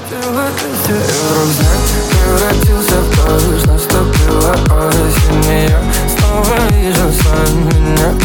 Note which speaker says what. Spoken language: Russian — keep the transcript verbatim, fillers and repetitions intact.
Speaker 1: Наступила ты, и вдруг знак превратился в дождь. Наступила осень, и я снова вижу сон. Меня